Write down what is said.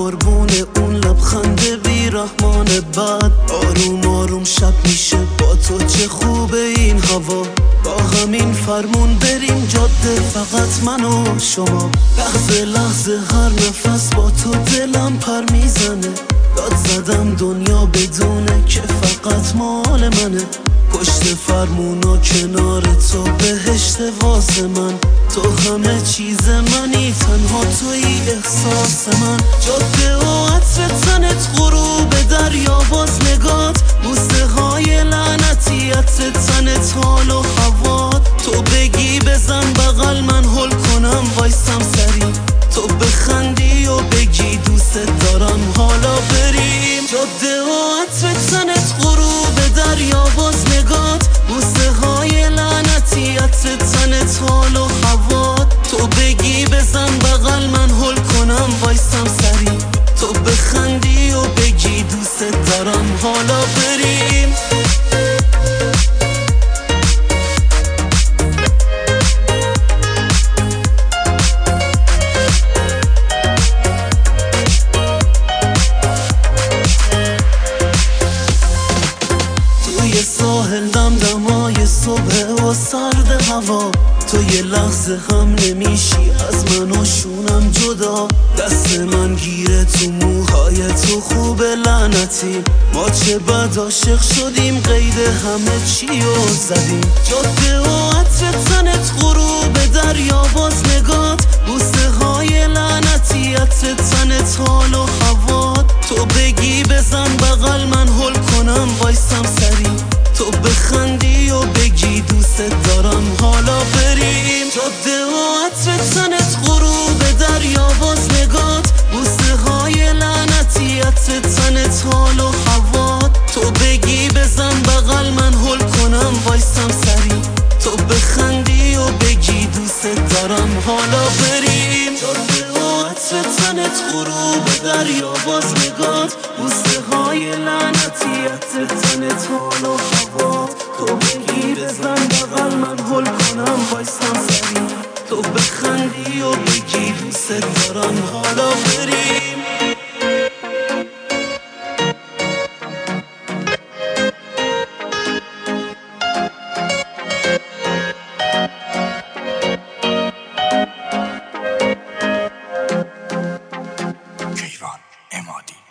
ماربونه اون لبخند بیرحمان بد. آروم آروم شب میشه با تو، چه خوبه این هوا. با همین فرمون بریم جاده، فقط من و شما. لحظه لحظه هر نفس با تو دلم پر میزنه. داد زدم دنیا بدونه که فقط مال منه. پشت فرمونا کنار تو بهشت واسه من. تو همه چیز منی، تنها توی احساس من. جاده و عطر تنت، غروب دریا، باز نگات، بوسه های لعنتی، عطر تنت، حال و هوات. تو بگی بزن بغل من هل کنم وایسم سری. تو بخندی و بگی دوست دارم حالا بریم. جاده و عطر تنت، غروب دریا، باز نگات، بوسه های لعنتی، عطر تنت، حال و هوات. تو بگی بزن بغل من هل کنم وایسم سری. تو بخندی و بگی دوست دارم حالا بریم. توی ساحل دمدمای صبح و سرد هوا. تو یه لحظه هم نمیشی از من و شونم جدا. دست من گیره تو موهای تو، خوب لعنتی. ما چه بد عاشق شدیم، قید همه چی رو زدیم. جاده و عطر تنت، غروب دریا، باز نگات، بوسه های لعنتی، عطر تنت، حال و هوات. تو بگی بزن بغل من هل کنم وایسم سری. تو بخندی و بگی دوست دارم حالا بریم. جاده و عطر تنت، غروب دریا، باز نگات، بوسه های لعنتی، عطر تنت، حال و هوات. تو بگی بزن بغل من هل کنم وایسم سری. تو بخندی و بگی دوست دارم حالا بریم. جاده و عطر تنت، غروب دریا، باز نگات، بوسه های لعنتی، عطر تنت، حال و هوات. تو بگی بزن بغل من هل کنم وایسم سری. تو بخندی و بگی دوست دارم حالا بریم. کیوان امادی